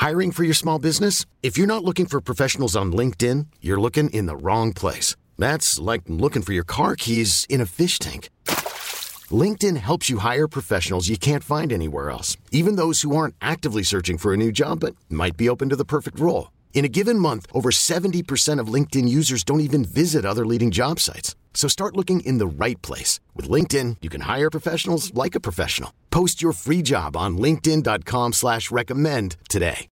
Hiring for your small business? If you're not looking for professionals on LinkedIn, you're looking in the wrong place. That's like looking for your car keys in a fish tank. LinkedIn helps you hire professionals you can't find anywhere else, even those who aren't actively searching for a new job but might be open to the perfect role. In a given month, over 70% of LinkedIn users don't even visit other leading job sites. So start looking in the right place. With LinkedIn, you can hire professionals like a professional. Post your free job on linkedin.com/recommend today.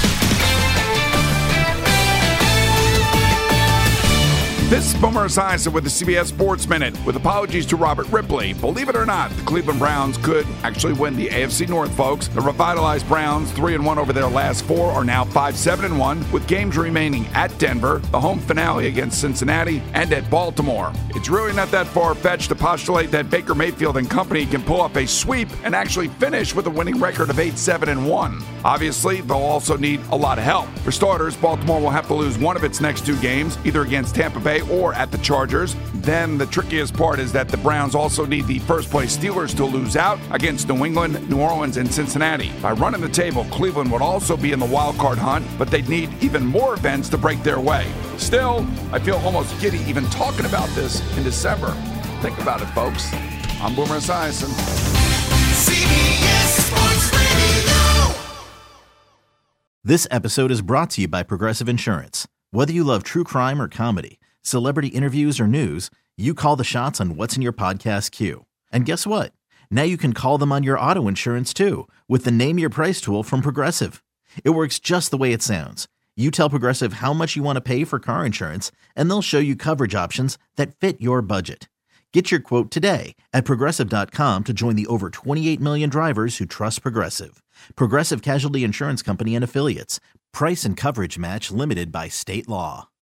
This is Boomer Esiason with the CBS Sports Minute. With apologies to Robert Ripley, believe it or not, the Cleveland Browns could actually win the AFC North, folks. The revitalized Browns, 3-1 over their last 4, are now 5-7-1, with games remaining at Denver, the home finale against Cincinnati, and at Baltimore. It's really not that far-fetched to postulate that Baker Mayfield and company can pull off a sweep and actually finish with a winning record of 8-7-1. Obviously, they'll also need a lot of help. For starters, Baltimore will have to lose one of its next 2 games, either against Tampa Bay or at the Chargers. Then the trickiest part is that the Browns also need the first-place Steelers to lose out against New England, New Orleans, and Cincinnati. By running the table, Cleveland would also be in the wild-card hunt, but they'd need even more events to break their way. Still, I feel almost giddy even talking about this in December. Think about it, folks. I'm Boomer Esiason. CBS Sports Radio. This episode is brought to you by Progressive Insurance. Whether you love true crime or comedy, celebrity interviews or news, you call the shots on what's in your podcast queue. And guess what? Now you can call them on your auto insurance too with the Name Your Price tool from Progressive. It works just the way it sounds. You tell Progressive how much you want to pay for car insurance, and they'll show you coverage options that fit your budget. Get your quote today at Progressive.com to join the over 28 million drivers who trust Progressive. Progressive Casualty Insurance Company and Affiliates. Price and coverage match limited by state law.